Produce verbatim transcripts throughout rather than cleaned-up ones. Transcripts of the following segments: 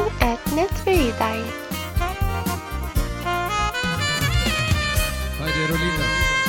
at Netveritaj. Hajde Rolina.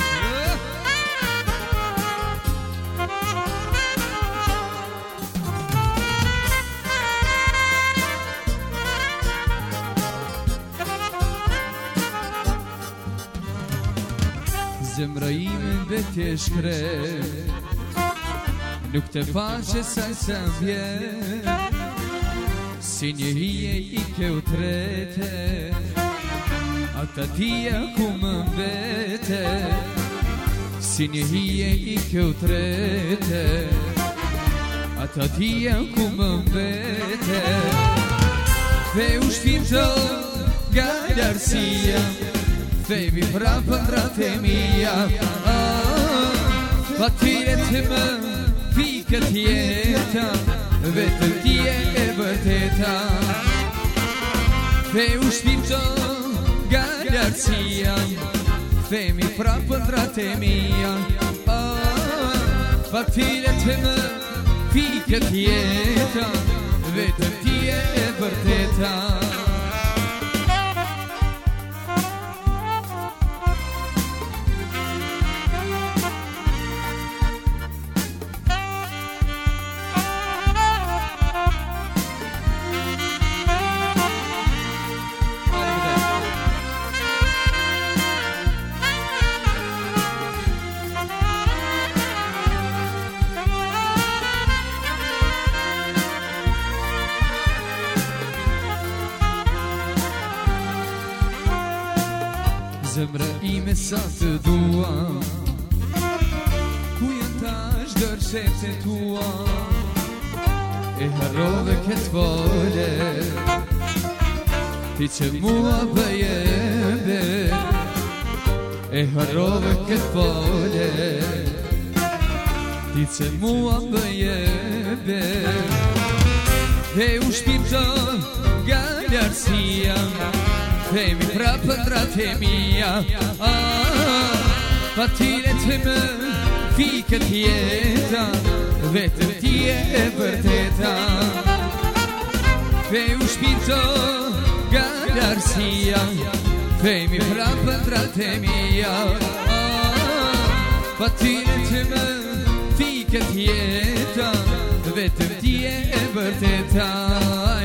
Zemra ime vetë e shkret, nuk të faqe sa sa vjen, si një hije i ke u trete, ata tia ku më mbete, si një hije i ke u trete, ata tia ku më mbete. Dhe u shpirto nga larësia, Themi prapë ndratë e mija, pa tyre të më fikët jeta, vetëm tje e vërteta. Dhe u shpirto nga lartësia, themi prapë ndratë e mija, pa tyre të më fikët jeta, vetëm tje e vërteta. Zemra ime sa të dua, ku janë tash dërshet e tua, e harrove këtë vole, ti që mua bëjebe, e harrove këtë vole, ti që mua bëjebe. Dhe u shpirto nga lartësia, themi prapë ndratë e mija, pa tyre të më fikët jeta, vetëm tje e vërteta. Dhe u shpirto nga lartësia, themi prapë ndratë e mija, pa tyre të më fikët jeta, vetëm tje e vërteta.